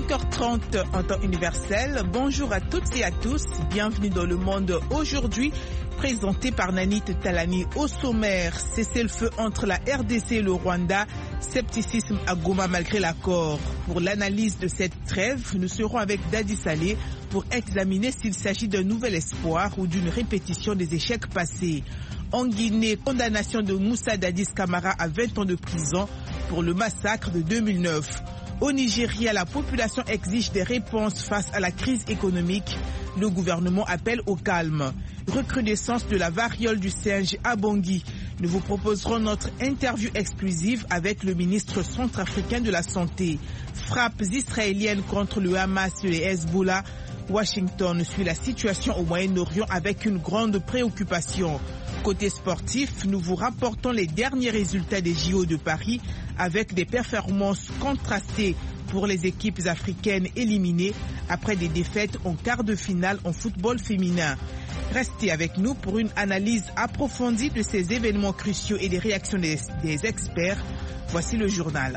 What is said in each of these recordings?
5h30 en temps universel. Bonjour à toutes et à tous. Bienvenue dans Le Monde aujourd'hui, présenté par Nanit Talani. Au sommaire, cessez-le-feu entre la RDC et le Rwanda. Scepticisme à Goma malgré l'accord. Pour l'analyse de cette trêve, nous serons avec Dadi Saleh pour examiner s'il s'agit d'un nouvel espoir ou d'une répétition des échecs passés. En Guinée, condamnation de Moussa Dadis Camara à 20 ans de prison pour le massacre de 2009. Au Nigeria, la population exige des réponses face à la crise économique. Le gouvernement appelle au calme. Recrudescence de la variole du singe à Bangui. Nous vous proposerons notre interview exclusive avec le ministre centrafricain de la Santé. Frappes israéliennes contre le Hamas et les Hezbollah. Washington suit la situation au Moyen-Orient avec une grande préoccupation. Côté sportif, nous vous rapportons les derniers résultats des JO de Paris avec des performances contrastées pour les équipes africaines éliminées après des défaites en quart de finale en football féminin. Restez avec nous pour une analyse approfondie de ces événements cruciaux et des réactions des experts. Voici le journal.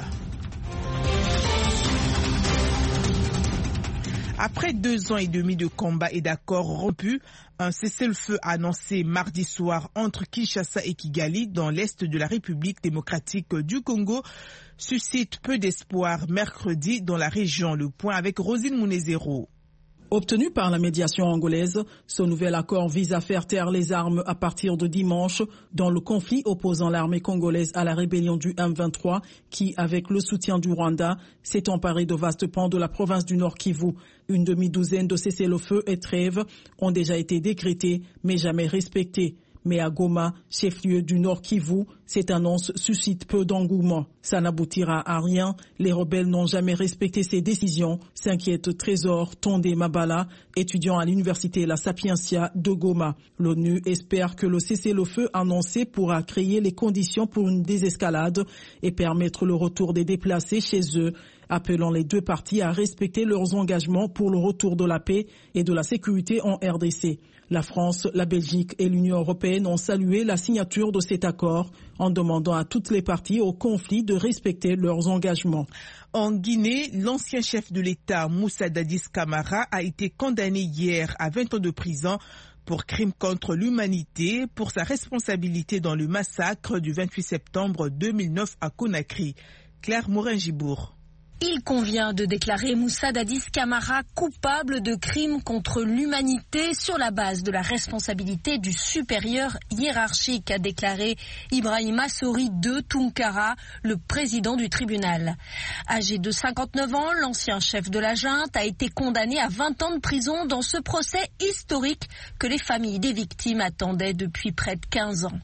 Après 2 ans et demi de combats et d'accords rompus, un cessez-le-feu annoncé mardi soir entre Kinshasa et Kigali dans l'est de la République démocratique du Congo suscite peu d'espoir mercredi dans la région. Le point avec Rosine Mounezero. Obtenu par la médiation angolaise, ce nouvel accord vise à faire taire les armes à partir de dimanche dans le conflit opposant l'armée congolaise à la rébellion du M23 qui, avec le soutien du Rwanda, s'est emparé de vastes pans de la province du Nord Kivu. Une demi-douzaine de cessez-le-feu et trêves ont déjà été décrétés mais jamais respectés. Mais à Goma, chef-lieu du Nord Kivu, cette annonce suscite peu d'engouement. Ça n'aboutira à rien. Les rebelles n'ont jamais respecté ces décisions, s'inquiète Trésor Tondé Mabala, étudiant à l'université La Sapientia de Goma. L'ONU espère que le cessez-le-feu annoncé pourra créer les conditions pour une désescalade et permettre le retour des déplacés chez eux, appelant les deux parties à respecter leurs engagements pour le retour de la paix et de la sécurité en RDC. La France, la Belgique et l'Union européenne ont salué la signature de cet accord en demandant à toutes les parties au conflit de respecter leurs engagements. En Guinée, l'ancien chef de l'État, Moussa Dadis Camara, a été condamné hier à 20 ans de prison pour crime contre l'humanité pour sa responsabilité dans le massacre du 28 septembre 2009 à Conakry. Claire Morin-Gibour. Il convient de déclarer Moussa Dadis Camara coupable de crimes contre l'humanité sur la base de la responsabilité du supérieur hiérarchique, a déclaré Ibrahima Sori de Tunkara, le président du tribunal. Âgé de 59 ans, l'ancien chef de la junte a été condamné à 20 ans de prison dans ce procès historique que les familles des victimes attendaient depuis près de 15 ans.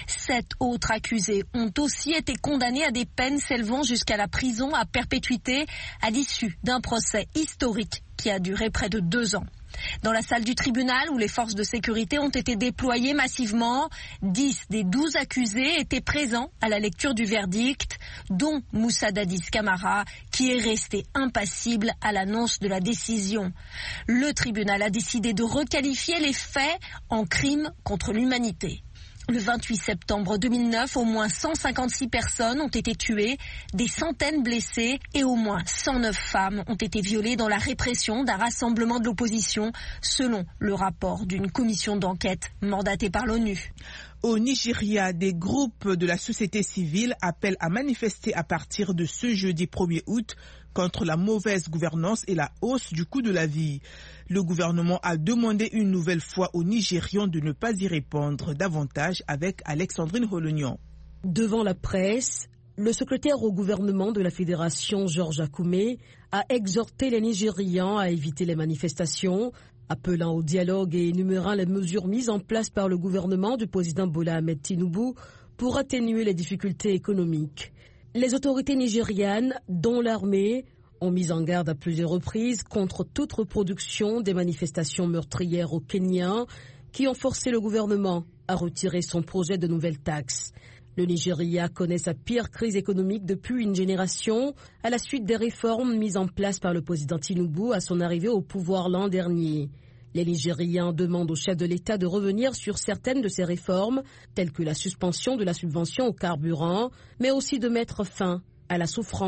7 autres accusés ont aussi été condamnés à des peines s'élevant jusqu'à la prison à perpétuité à l'issue d'un procès historique qui a duré près de 2 ans. Dans la salle du tribunal où les forces de sécurité ont été déployées massivement, 10 des 12 accusés étaient présents à la lecture du verdict, dont Moussa Dadis Camara, qui est resté impassible à l'annonce de la décision. Le tribunal a décidé de requalifier les faits en crimes contre l'humanité. Le 28 septembre 2009, au moins 156 personnes ont été tuées, des centaines blessées et au moins 109 femmes ont été violées dans la répression d'un rassemblement de l'opposition, selon le rapport d'une commission d'enquête mandatée par l'ONU. Au Nigeria, des groupes de la société civile appellent à manifester à partir de ce jeudi 1er août contre la mauvaise gouvernance et la hausse du coût de la vie. Le gouvernement a demandé une nouvelle fois aux Nigérians de ne pas y répondre davantage avec Alexandrine Holognan. Devant la presse, le secrétaire au gouvernement de la Fédération, Georges Akoumé, a exhorté les Nigérians à éviter les manifestations, appelant au dialogue et énumérant les mesures mises en place par le gouvernement du président Bola Ahmed Tinubu pour atténuer les difficultés économiques. Les autorités nigérianes, dont l'armée, ont mis en garde à plusieurs reprises contre toute reproduction des manifestations meurtrières au Kenya qui ont forcé le gouvernement à retirer son projet de nouvelles taxes. Le Nigeria connaît sa pire crise économique depuis une génération à la suite des réformes mises en place par le président Tinubu à son arrivée au pouvoir l'an dernier. Les Nigériens demandent au chef de l'État de revenir sur certaines de ces réformes, telles que la suspension de la subvention au carburant, mais aussi de mettre fin à la souffrance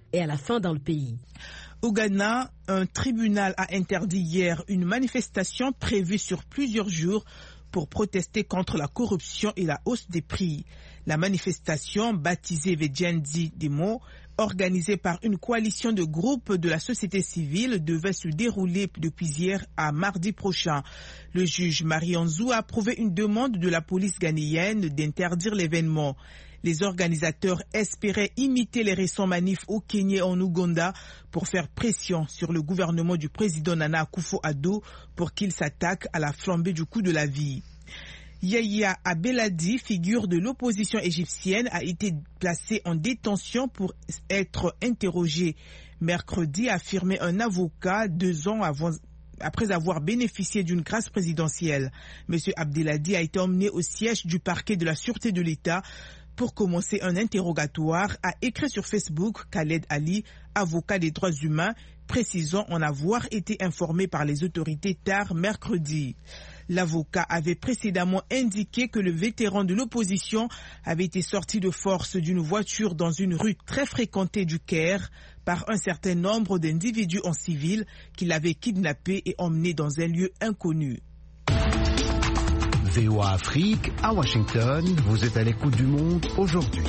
et à la faim dans le pays. Au Ghana, un tribunal a interdit hier une manifestation prévue sur plusieurs jours pour protester contre la corruption et la hausse des prix. La manifestation, baptisée Vejendi Demo, organisée par une coalition de groupes de la société civile, devait se dérouler depuis hier à mardi prochain. Le juge Marion Zou a approuvé une demande de la police ghanéenne d'interdire l'événement. Les organisateurs espéraient imiter les récents manifs au Kenya et en Ouganda pour faire pression sur le gouvernement du président Nana Akufo-Addo pour qu'il s'attaque à la flambée du coût de la vie. Yahya Abeladi, figure de l'opposition égyptienne, a été placé en détention pour être interrogé. Mercredi, a affirmé un avocat 2 ans après avoir bénéficié d'une grâce présidentielle. M. Abdelhadi a été emmené au siège du parquet de la Sûreté de l'État pour commencer un interrogatoire, a écrit sur Facebook Khaled Ali, avocat des droits humains, précisant en avoir été informé par les autorités tard mercredi. L'avocat avait précédemment indiqué que le vétéran de l'opposition avait été sorti de force d'une voiture dans une rue très fréquentée du Caire par un certain nombre d'individus en civil qui l'avaient kidnappé et emmené dans un lieu inconnu. VOA Afrique, à Washington, vous êtes à l'écoute du monde aujourd'hui.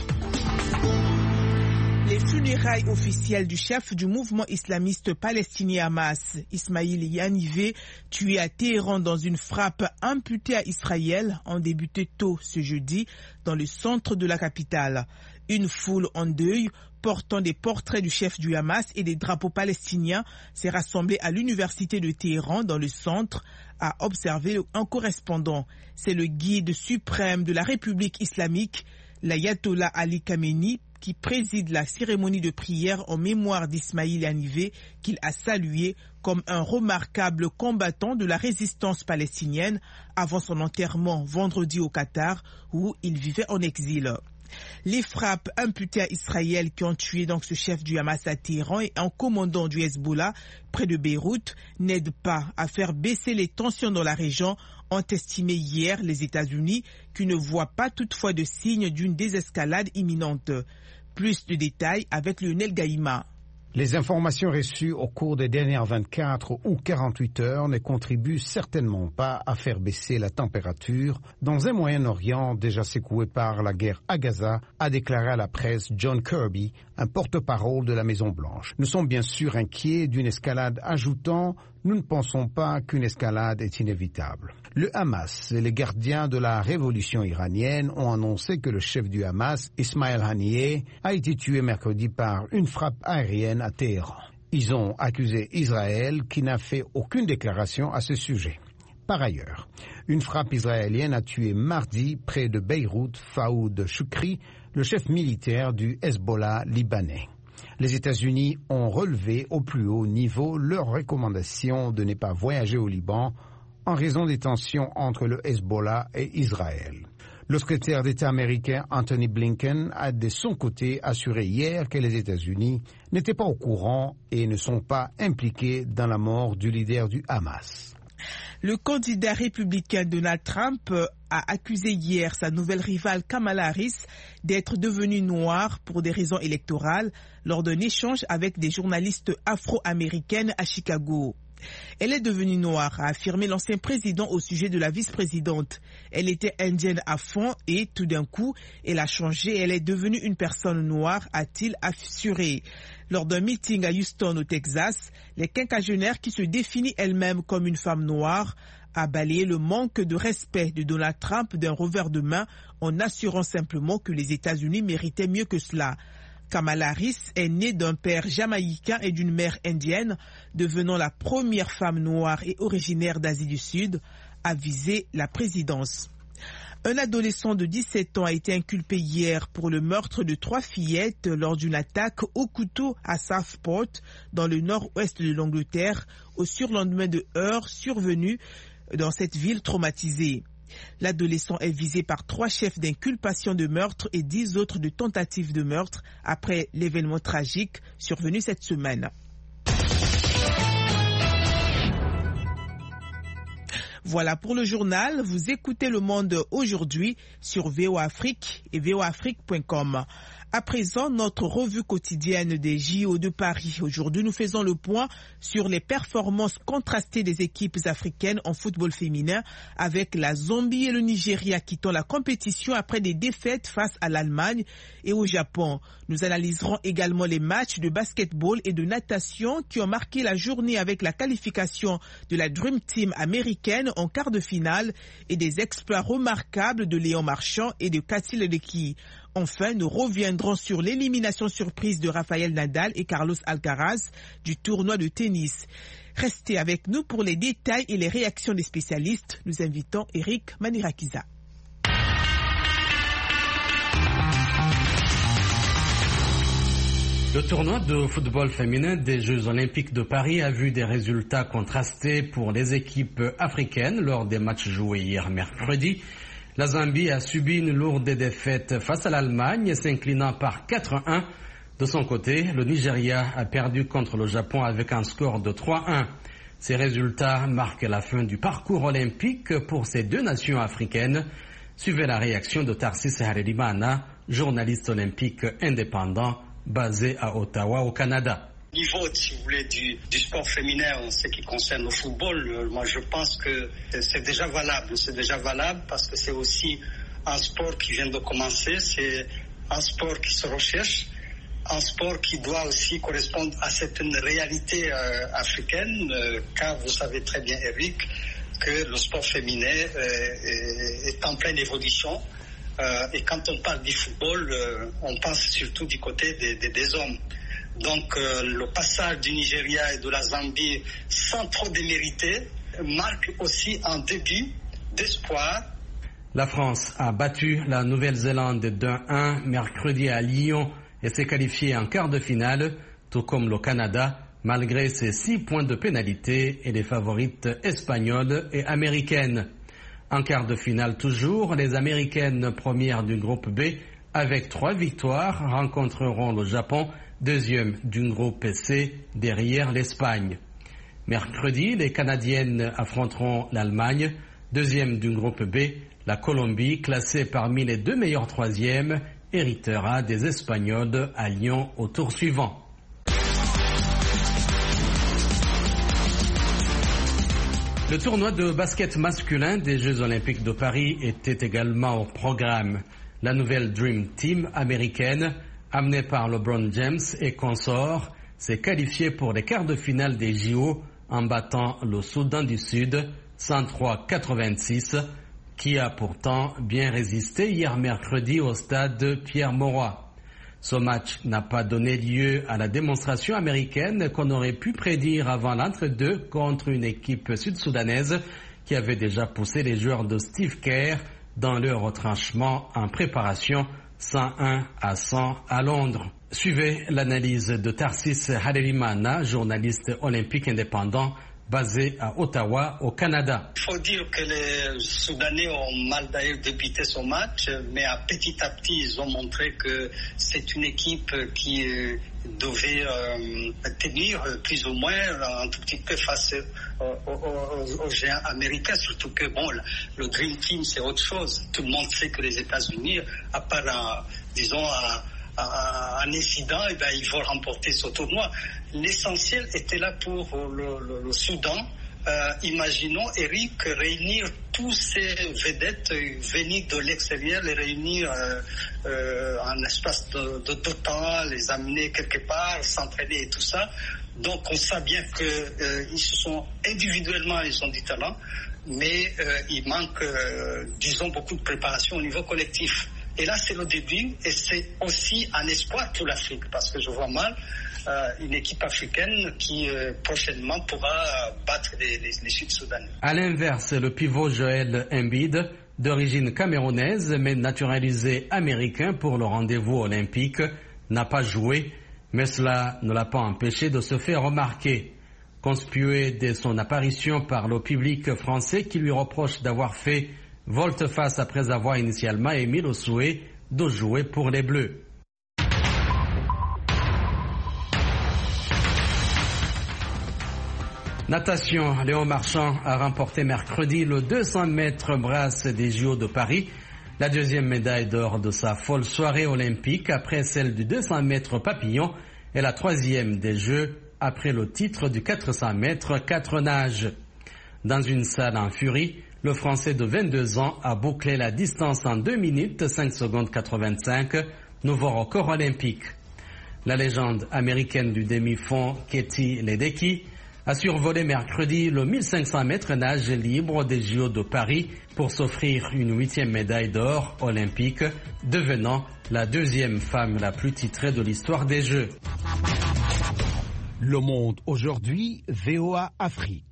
Les funérailles officielles du chef du mouvement islamiste palestinien Hamas, Ismail Yanivé, tué à Téhéran dans une frappe imputée à Israël, ont débuté tôt ce jeudi dans le centre de la capitale. Une foule en deuil, portant des portraits du chef du Hamas et des drapeaux palestiniens, s'est rassemblée à l'université de Téhéran dans le centre, a observé un correspondant. C'est le guide suprême de la République islamique, l'ayatollah Ali Khamenei, qui préside la cérémonie de prière en mémoire d'Ismail Yanivé, qu'il a salué comme un remarquable combattant de la résistance palestinienne avant son enterrement vendredi au Qatar, où il vivait en exil. Les frappes imputées à Israël qui ont tué donc ce chef du Hamas à Téhéran et un commandant du Hezbollah près de Beyrouth n'aident pas à faire baisser les tensions dans la région, ont estimé hier les États-Unis, qui ne voient pas toutefois de signe d'une désescalade imminente. Plus de détails avec Lionel Gaïma. Les informations reçues au cours des dernières 24 ou 48 heures ne contribuent certainement pas à faire baisser la température dans un Moyen-Orient déjà secoué par la guerre à Gaza, a déclaré à la presse John Kirby, un porte-parole de la Maison-Blanche. Nous sommes bien sûr inquiets d'une escalade, ajoutant « Nous ne pensons pas qu'une escalade est inévitable ». Le Hamas et les gardiens de la révolution iranienne ont annoncé que le chef du Hamas, Ismail Haniyeh, a été tué mercredi par une frappe aérienne à Téhéran. Ils ont accusé Israël qui n'a fait aucune déclaration à ce sujet. Par ailleurs, une frappe israélienne a tué mardi près de Beyrouth Faoud Choukri, le chef militaire du Hezbollah libanais. Les États-Unis ont relevé au plus haut niveau leur recommandation de ne pas voyager au Liban en raison des tensions entre le Hezbollah et Israël. Le secrétaire d'État américain Anthony Blinken a de son côté assuré hier que les États-Unis n'étaient pas au courant et ne sont pas impliqués dans la mort du leader du Hamas. Le candidat républicain Donald Trump a accusé hier sa nouvelle rivale Kamala Harris d'être devenue noire pour des raisons électorales lors d'un échange avec des journalistes afro-américaines à Chicago. Elle est devenue noire, a affirmé l'ancien président au sujet de la vice-présidente. Elle était indienne à fond et, tout d'un coup, elle a changé et elle est devenue une personne noire, a-t-il assuré. Lors d'un meeting à Houston, au Texas, les quinquagénaires qui se définit elle-même comme une femme noire a balayé le manque de respect de Donald Trump d'un revers de main en assurant simplement que les États-Unis méritaient mieux que cela. Kamala Harris est née d'un père jamaïcain et d'une mère indienne, devenant la première femme noire et originaire d'Asie du Sud à viser la présidence. Un adolescent de 17 ans a été inculpé hier pour le meurtre de 3 fillettes lors d'une attaque au couteau à Southport, dans le nord-ouest de l'Angleterre, au surlendemain de heurts survenus dans cette ville traumatisée. L'adolescent est visé par 3 chefs d'inculpation de meurtre et 10 autres de tentatives de meurtre après l'événement tragique survenu cette semaine. Voilà pour le journal. Vous écoutez Le Monde aujourd'hui sur VOA Afrique et voaafrique.com. À présent, notre revue quotidienne des JO de Paris. Aujourd'hui, nous faisons le point sur les performances contrastées des équipes africaines en football féminin avec la Zambie et le Nigeria quittant la compétition après des défaites face à l'Allemagne et au Japon. Nous analyserons également les matchs de basketball et de natation qui ont marqué la journée avec la qualification de la Dream Team américaine en quart de finale et des exploits remarquables de Léon Marchand et de Cathy Ledecky. Enfin, nous reviendrons sur l'élimination surprise de Rafael Nadal et Carlos Alcaraz du tournoi de tennis. Restez avec nous pour les détails et les réactions des spécialistes. Nous invitons Eric Manirakiza. Le tournoi de football féminin des Jeux Olympiques de Paris a vu des résultats contrastés pour les équipes africaines lors des matchs joués hier mercredi. La Zambie a subi une lourde défaite face à l'Allemagne, s'inclinant par 4-1. De son côté, le Nigeria a perdu contre le Japon avec un score de 3-1. Ces résultats marquent la fin du parcours olympique pour ces deux nations africaines. Suivez la réaction de Tarsis Harerimana, journaliste olympique indépendant basé à Ottawa, au Canada. Au niveau, si vous voulez, du sport féminin en ce qui concerne le football, moi je pense que c'est déjà valable. C'est déjà valable parce que c'est aussi un sport qui vient de commencer, c'est un sport qui se recherche, un sport qui doit aussi correspondre à certaines réalités africaines, car vous savez très bien, Eric, que le sport féminin est en pleine évolution. Et quand on parle du football, on pense surtout du côté des hommes. Donc le passage du Nigeria et de la Zambie sans trop démériter marque aussi un début d'espoir. La France a battu la Nouvelle-Zélande 2-1 mercredi à Lyon et s'est qualifiée en quart de finale, tout comme le Canada, malgré ses 6 points de pénalité et les favorites espagnoles et américaines. En quart de finale toujours, les Américaines premières du groupe B, avec 3 victoires, rencontreront le Japon, deuxième du groupe C, derrière l'Espagne. Mercredi, les Canadiennes affronteront l'Allemagne, deuxième du groupe B, la Colombie, classée parmi les 2 meilleurs troisièmes, héritera des Espagnols à Lyon au tour suivant. Le tournoi de basket masculin des Jeux Olympiques de Paris était également au programme. La nouvelle Dream Team américaine, amenée par LeBron James et consorts, s'est qualifiée pour les quarts de finale des JO en battant le Soudan du Sud 103-86, qui a pourtant bien résisté hier mercredi au stade Pierre-Mauroy. Ce match n'a pas donné lieu à la démonstration américaine qu'on aurait pu prédire avant l'entre-deux contre une équipe sud-soudanaise qui avait déjà poussé les joueurs de Steve Kerr dans leur retranchement en préparation 101-100 à Londres. Suivez l'analyse de Tarsis Harerimana, journaliste olympique indépendant basé à Ottawa, au Canada. Il faut dire que les Soudanais ont mal d'ailleurs débuté ce match, mais petit à petit, ils ont montré que c'est une équipe qui devait tenir plus ou moins un tout petit peu face aux géants américains, surtout que bon, le Dream Team c'est autre chose. Tout le monde sait que les États-Unis, à part un incident, et ils vont remporter ce tournoi. L'essentiel était là pour le Soudan. Imaginons, Eric, réunir tous ces vedettes venir de l'extérieur, les réunir en espace de temps, les amener quelque part, s'entraîner et tout ça. Donc on sait bien qu'ils se sont individuellement, ils ont du talent, mais il manque, disons, beaucoup de préparation au niveau collectif. Et là, c'est le début et c'est aussi un espoir pour l'Afrique parce que je vois mal une équipe africaine qui prochainement pourra battre les Sud-Soudanais. À l'inverse, le pivot Joel Embiid, d'origine camerounaise mais naturalisé américain pour le rendez-vous olympique, n'a pas joué, mais cela ne l'a pas empêché de se faire remarquer. Conspué dès son apparition par le public français qui lui reproche d'avoir fait volte-face après avoir initialement émis le souhait de jouer pour les Bleus. Natation, Léon Marchand a remporté mercredi le 200 mètres brasse des JO de Paris. La deuxième médaille d'or de sa folle soirée olympique après celle du 200 mètres papillon et la troisième des Jeux après le titre du 400 mètres 4 nages. Dans une salle en furie, le Français de 22 ans a bouclé la distance en 2 minutes 5 secondes 85, nouveau record olympique. La légende américaine du demi-fond Katie Ledecky a survolé mercredi le 1500 mètres nage libre des JO de Paris pour s'offrir une 8e médaille d'or olympique, devenant la deuxième femme la plus titrée de l'histoire des Jeux. Le Monde aujourd'hui, VOA Afrique.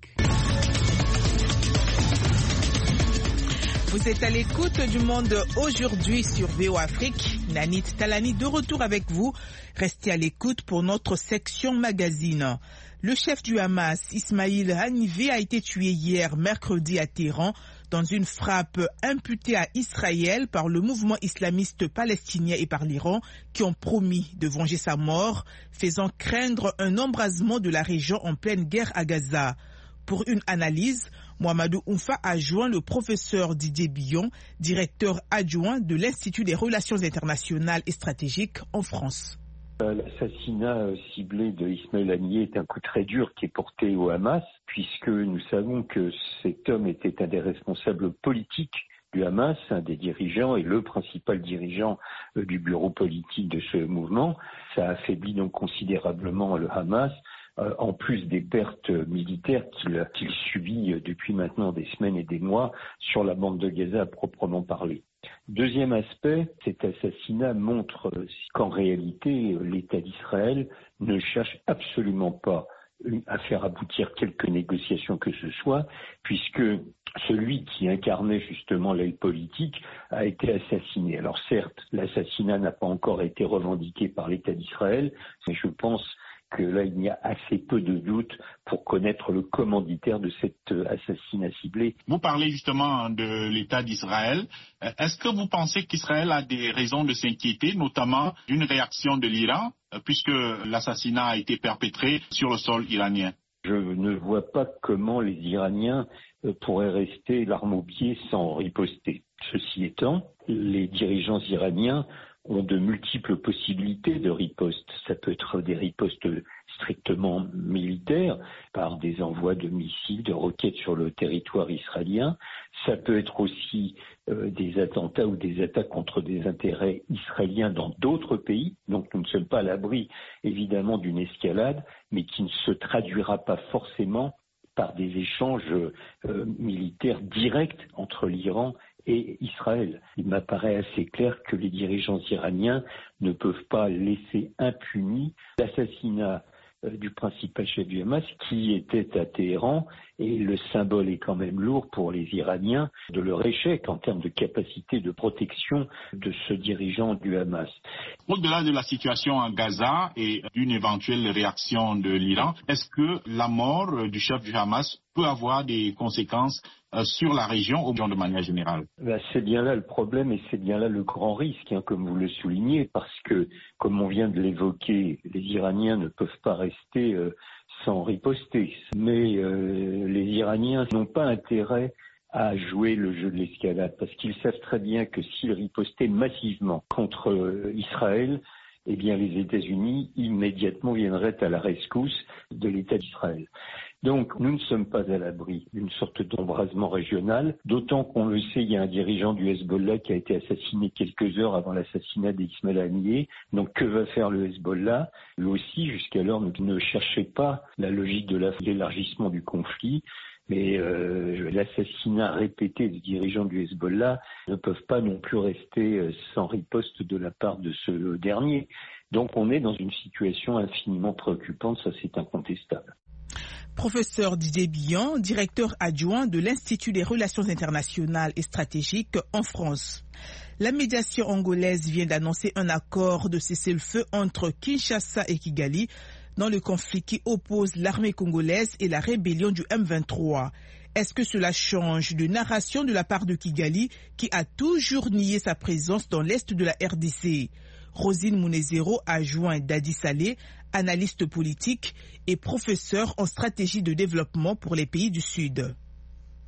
Vous êtes à l'écoute du Monde aujourd'hui sur VOA Afrique. Nanit Talani de retour avec vous. Restez à l'écoute pour notre section magazine. Le chef du Hamas, Ismail Haniyeh, a été tué hier mercredi à Téhéran dans une frappe imputée à Israël par le mouvement islamiste palestinien et par l'Iran qui ont promis de venger sa mort, faisant craindre un embrasement de la région en pleine guerre à Gaza. Pour une analyse, Mohamedou Oumfa a joint le professeur Didier Billon, directeur adjoint de l'Institut des Relations internationales et stratégiques en France. L'assassinat ciblé de Ismail Haniyeh est un coup très dur qui est porté au Hamas, puisque nous savons que cet homme était un des responsables politiques du Hamas, un des dirigeants et le principal dirigeant du bureau politique de ce mouvement. Ça affaiblit donc considérablement le Hamas, en plus des pertes militaires qu'il subit depuis maintenant des semaines et des mois sur la bande de Gaza à proprement parler. Deuxième aspect, cet assassinat montre qu'en réalité, l'État d'Israël ne cherche absolument pas à faire aboutir quelque négociation que ce soit, puisque celui qui incarnait justement l'aile politique a été assassiné. Alors certes, l'assassinat n'a pas encore été revendiqué par l'État d'Israël, mais je pense que là, il y a assez peu de doutes pour connaître le commanditaire de cet assassinat ciblé. Vous parlez justement de l'État d'Israël. Est-ce que vous pensez qu'Israël a des raisons de s'inquiéter, notamment d'une réaction de l'Iran, puisque l'assassinat a été perpétré sur le sol iranien? Je ne vois pas comment les Iraniens pourraient rester l'arme au pied sans riposter. Ceci étant, les dirigeants iraniens ont de multiples possibilités de riposte. Ça peut être des ripostes strictement militaires, par des envois de missiles, de roquettes sur le territoire israélien. Ça peut être aussi des attentats ou des attaques contre des intérêts israéliens dans d'autres pays. Donc nous ne sommes pas à l'abri, évidemment, d'une escalade, mais qui ne se traduira pas forcément par des échanges militaires directs entre l'Iran et Israël. Il m'apparaît assez clair que les dirigeants iraniens ne peuvent pas laisser impuni l'assassinat du principal chef du Hamas qui était à Téhéran, et le symbole est quand même lourd pour les Iraniens de leur échec en termes de capacité de protection de ce dirigeant du Hamas. Au-delà de la situation à Gaza et d'une éventuelle réaction de l'Iran, est-ce que la mort du chef du Hamas peut avoir des conséquences sur la région ou de manière générale? C'est bien là le problème et c'est bien là le grand risque, comme vous le soulignez, parce que, comme on vient de l'évoquer, les Iraniens ne peuvent pas rester sans riposter. Mais les Iraniens n'ont pas intérêt à jouer le jeu de l'escalade, parce qu'ils savent très bien que s'ils ripostaient massivement contre Israël, eh bien les États-Unis immédiatement viendraient à la rescousse de l'État d'Israël. Donc, nous ne sommes pas à l'abri d'une sorte d'embrasement régional, d'autant qu'on le sait, il y a un dirigeant du Hezbollah qui a été assassiné quelques heures avant l'assassinat d'Ismail Haniyeh. Donc, que va faire le Hezbollah? Lui aussi, jusqu'alors, ne cherchait pas la logique de l'élargissement du conflit, mais l'assassinat répété des dirigeants du Hezbollah ne peuvent pas non plus rester sans riposte de la part de ce dernier. Donc, on est dans une situation infiniment préoccupante, ça c'est incontestable. Professeur Didier Billon, directeur adjoint de l'Institut des Relations internationales et stratégiques en France. La médiation angolaise vient d'annoncer un accord de cessez-le-feu entre Kinshasa et Kigali dans le conflit qui oppose l'armée congolaise et la rébellion du M23. Est-ce que cela change de narration de la part de Kigali qui a toujours nié sa présence dans l'est de la RDC? Rosine Mounezero a joint Dadi Saleh, analyste politique et professeur en stratégie de développement pour les pays du Sud.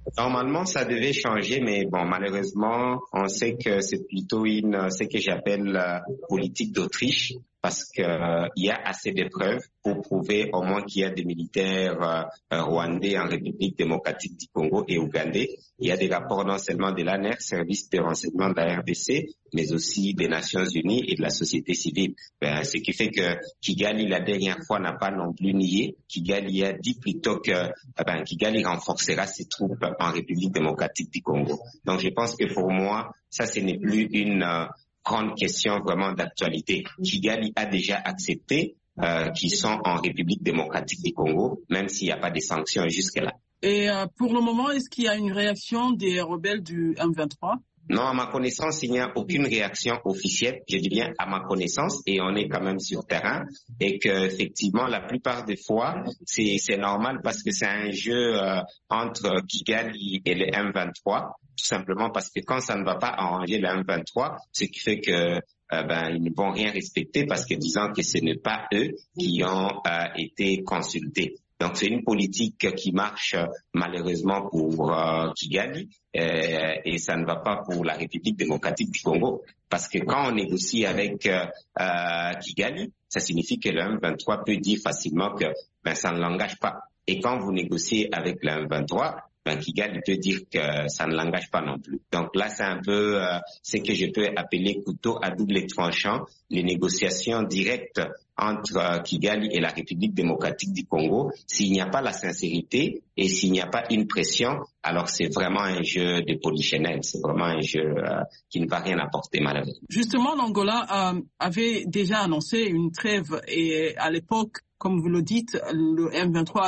Normalement, ça devait changer, mais bon, malheureusement, on sait que c'est plutôt ce que j'appelle politique d'Autriche, parce que il y a assez de preuves pour prouver au moins qu'il y a des militaires rwandais en République démocratique du Congo et ougandais. Il y a des rapports non seulement de l'ANR, service de renseignement de la RDC, mais aussi des Nations Unies et de la société civile. Ce qui fait que Kigali, la dernière fois, n'a pas non plus nié. Kigali a dit plutôt que Kigali renforcera ses troupes en République démocratique du Congo. Donc je pense que pour moi, ça, ce n'est plus une grande question vraiment d'actualité. Kigali a déjà accepté qu'ils sont en République démocratique du Congo, même s'il n'y a pas de sanctions jusque-là. Et pour le moment, est-ce qu'il y a une réaction des rebelles du M23? Non, à ma connaissance, il n'y a aucune réaction officielle. Je dis bien à ma connaissance, et on est quand même sur terrain, et que effectivement, la plupart des fois, c'est normal parce que c'est un jeu entre Kigali et le M23, tout simplement parce que quand ça ne va pas arranger le M23, ce qui fait que ils ne vont rien respecter parce que disant que ce n'est pas eux qui ont été consultés. Donc c'est une politique qui marche malheureusement pour Kigali et ça ne va pas pour la République démocratique du Congo. Parce que quand on négocie avec Kigali, ça signifie que le M23 peut dire facilement que ça ne l'engage pas. Et quand vous négociez avec le M23, Kigali peut dire que ça ne l'engage pas non plus. Donc là, c'est un peu ce que je peux appeler couteau à double tranchant, les négociations directes entre Kigali et la République démocratique du Congo. S'il n'y a pas la sincérité et s'il n'y a pas une pression, alors c'est vraiment un jeu de polichinelle. C'est vraiment un jeu qui ne va rien apporter malheureusement. Justement, l'Angola avait déjà annoncé une trêve et à l'époque, comme vous le dites, le M23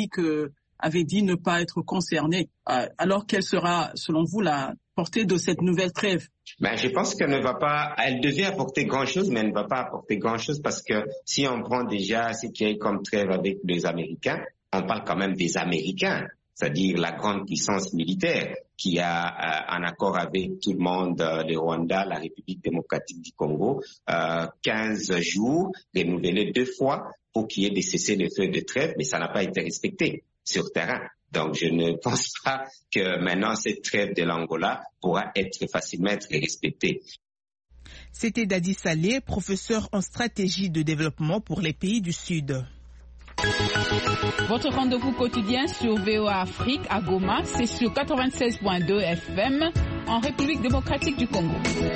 avait dit ne pas être concerné. Alors, quelle sera, selon vous, la portée de cette nouvelle trêve? Je pense qu'elle ne va pas, elle devait apporter grand-chose, mais elle ne va pas apporter grand-chose parce que si on prend déjà ce qu'il y a comme trêve avec les Américains, on parle quand même des Américains, c'est-à-dire la grande puissance militaire qui a un accord avec tout le monde, le Rwanda, la République démocratique du Congo, 15 jours, renouvelés 2 fois pour qu'il y ait des cessez-le-feu de trêve, mais ça n'a pas été respecté sur terrain. Donc, je ne pense pas que maintenant cette trêve de l'Angola pourra être facilement respectée. C'était Dadi Saleh, professeur en stratégie de développement pour les pays du Sud. Votre rendez-vous quotidien sur VOA Afrique à Goma, c'est sur 96.2 FM en République démocratique du Congo.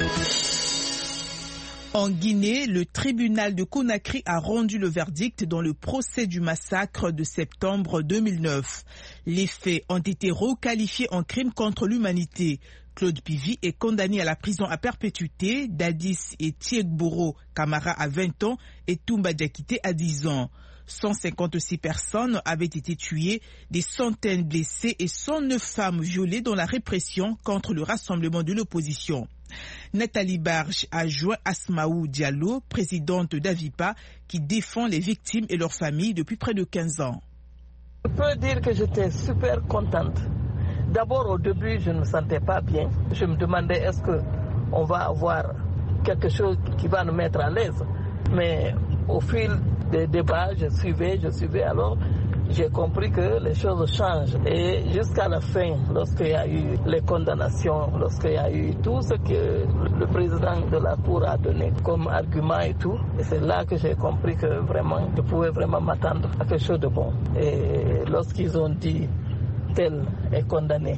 En Guinée, le tribunal de Conakry a rendu le verdict dans le procès du massacre de septembre 2009. Les faits ont été requalifiés en crime contre l'humanité. Claude Pivy est condamné à la prison à perpétuité, Dadis et Tiegboro Kamara à 20 ans et Toumba Diakité à 10 ans. 156 personnes avaient été tuées, des centaines blessées et 109 femmes violées dans la répression contre le rassemblement de l'opposition. Nathalie Barge a joint Asmaou Diallo, présidente d'Avipa, qui défend les victimes et leurs familles depuis près de 15 ans. Je peux dire que j'étais super contente. D'abord, au début, je ne me sentais pas bien. Je me demandais est-ce qu'on va avoir quelque chose qui va nous mettre à l'aise. Mais au fil des débats, je suivais, alors j'ai compris que les choses changent. Et jusqu'à la fin, lorsqu'il y a eu les condamnations, lorsqu'il y a eu tout ce que le président de la Cour a donné comme argument et tout, et c'est là que j'ai compris que vraiment, je pouvais vraiment m'attendre à quelque chose de bon. Et lorsqu'ils ont dit tel est condamné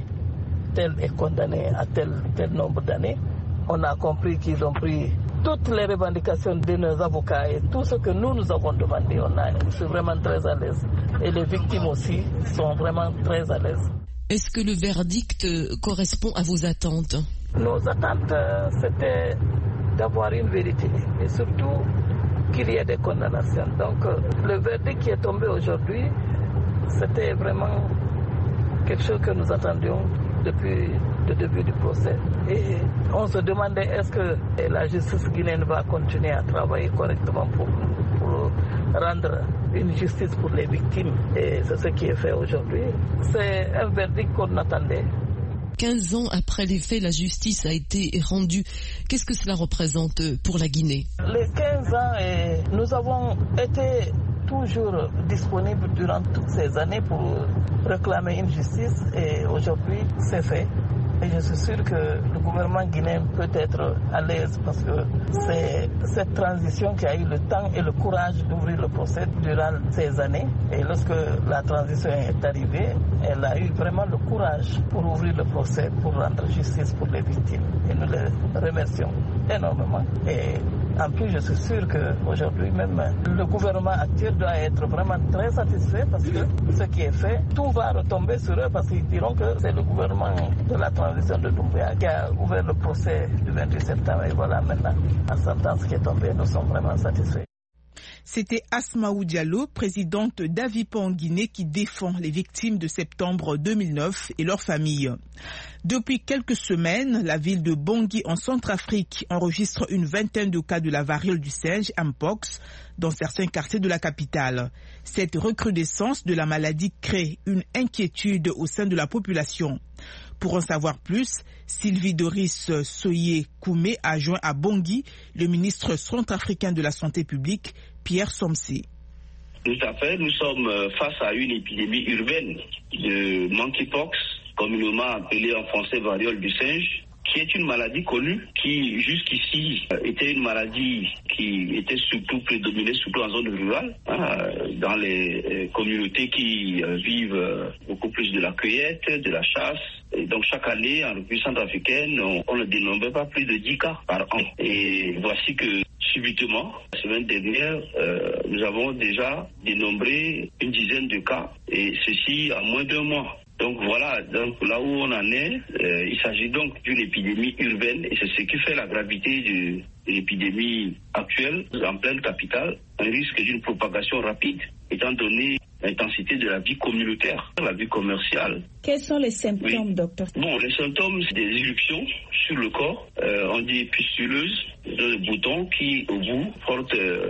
à tel nombre d'années, on a compris qu'ils ont pris toutes les revendications de nos avocats et tout ce que nous avons demandé. Je suis vraiment très à l'aise. Et les victimes aussi sont vraiment très à l'aise. Est-ce que le verdict correspond à vos attentes? Nos attentes, c'était d'avoir une vérité et surtout qu'il y ait des condamnations. Donc, le verdict qui est tombé aujourd'hui, c'était vraiment quelque chose que nous attendions depuis le début du procès. Et on se demandait est-ce que la justice guinéenne va continuer à travailler correctement pour rendre une justice pour les victimes. Et c'est ce qui est fait aujourd'hui. C'est un verdict qu'on attendait. 15 ans après les faits, la justice a été rendue. Qu'est-ce que cela représente pour la Guinée? Les 15 ans, nous avons été toujours disponible durant toutes ces années pour réclamer une justice et aujourd'hui c'est fait. Et je suis sûr que le gouvernement guinéen peut être à l'aise parce que c'est cette transition qui a eu le temps et le courage d'ouvrir le procès durant ces années. Et lorsque la transition est arrivée, elle a eu vraiment le courage pour ouvrir le procès, pour rendre justice pour les victimes. Et nous les remercions énormément. Et en plus, je suis sûr qu'aujourd'hui même, le gouvernement actuel doit être vraiment très satisfait parce que ce qui est fait, tout va retomber sur eux parce qu'ils diront que c'est le gouvernement de la transition de Doumbouya qui a ouvert le procès du 28 septembre. Et voilà, maintenant, la sentence qui est tombée, nous sommes vraiment satisfaits. C'était Asmaou Diallo, présidente d'Avipa en Guinée, qui défend les victimes de septembre 2009 et leurs familles. Depuis quelques semaines, la ville de Bangui en Centrafrique enregistre une vingtaine de cas de la variole du singe Mpox dans certains quartiers de la capitale. Cette recrudescence de la maladie crée une inquiétude au sein de la population. Pour en savoir plus, Sylvie Doris Soye Koumé a joint à Bangui le ministre centrafricain de la Santé publique, Pierre Somsé. Tout à fait, nous sommes face à une épidémie urbaine de monkeypox, communément appelée en français variole du singe, qui est une maladie connue, qui jusqu'ici était une maladie qui était prédominée surtout en zone rurale, dans les communautés qui vivent beaucoup plus de la cueillette, de la chasse. Et donc chaque année, en République centrafricaine, on ne dénombrait pas plus de 10 cas par an. Et voici que subitement, la semaine dernière, nous avons déjà dénombré une dizaine de cas, et ceci en moins d'un mois. Donc voilà, donc là où on en est, il s'agit donc d'une épidémie urbaine et c'est ce qui fait la gravité de l'épidémie actuelle en pleine capitale, un risque d'une propagation rapide étant donné l'intensité de la vie communautaire, la vie commerciale. Quels sont les symptômes, docteur? Bon, les symptômes, c'est des éruptions sur le corps, on dit pustuleuses, de boutons qui au bout portent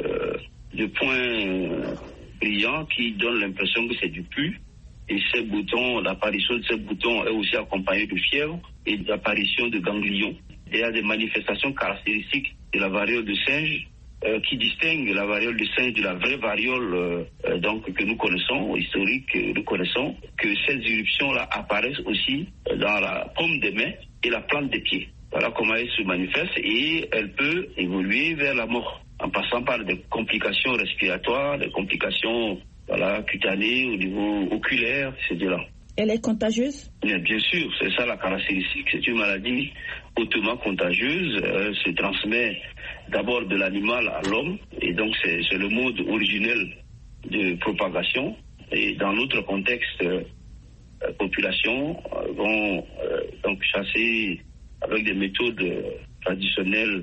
des points brillants qui donnent l'impression que c'est du pus. Et ces boutons, l'apparition de ces boutons est aussi accompagnée de fièvre et d'apparition de ganglions. Il y a des manifestations caractéristiques de la variole de singe qui distinguent la variole de singe de la vraie variole donc que nous connaissons, historique que nous connaissons, que ces éruptions-là apparaissent aussi dans la paume des mains et la plante des pieds. Voilà comment elle se manifeste et elle peut évoluer vers la mort en passant par des complications respiratoires, des complications cutanées, au niveau oculaire, etc. Elle est contagieuse? Bien sûr, c'est ça la caractéristique. C'est une maladie hautement contagieuse. Elle se transmet d'abord de l'animal à l'homme, et donc c'est le mode originel de propagation. Et dans notre contexte, la population vont donc chasser avec des méthodes traditionnelles,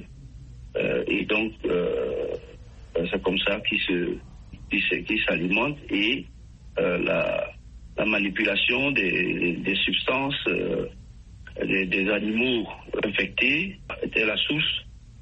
et donc c'est comme ça qui s'alimente et la manipulation des substances des animaux infectés était la source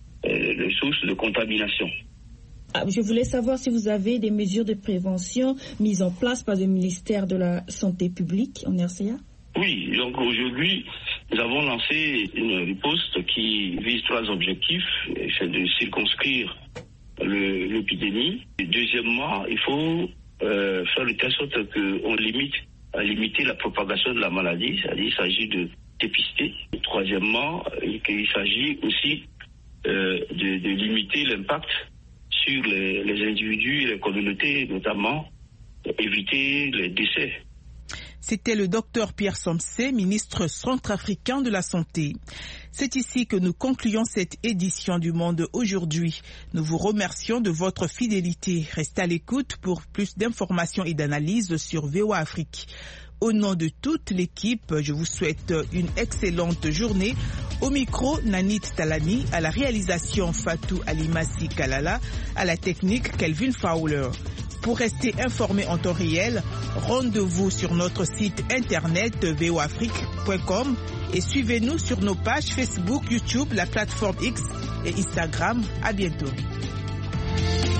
de contamination. Je voulais savoir si vous avez des mesures de prévention mises en place par le ministère de la Santé publique en RCA. Oui, donc aujourd'hui, nous avons lancé une riposte qui vise 3 objectifs. C'est de circonscrire l'épidémie. Et deuxièmement, il faut faire de telle sorte qu'on limiter la propagation de la maladie, c'est-à-dire il s'agit de dépister. Et troisièmement, il s'agit aussi de limiter l'impact sur les individus et les communautés, notamment éviter les décès. C'était le docteur Pierre Somsé, ministre centrafricain de la Santé. C'est ici que nous concluons cette édition du Monde aujourd'hui. Nous vous remercions de votre fidélité. Restez à l'écoute pour plus d'informations et d'analyses sur VOA Afrique. Au nom de toute l'équipe, je vous souhaite une excellente journée. Au micro, Nanit Talani, à la réalisation Fatou Alimassi Kalala, à la technique Kelvin Fowler. Pour rester informé en temps réel, rendez-vous sur notre site internet voafrique.com et suivez-nous sur nos pages Facebook, YouTube, la plateforme X et Instagram. À bientôt.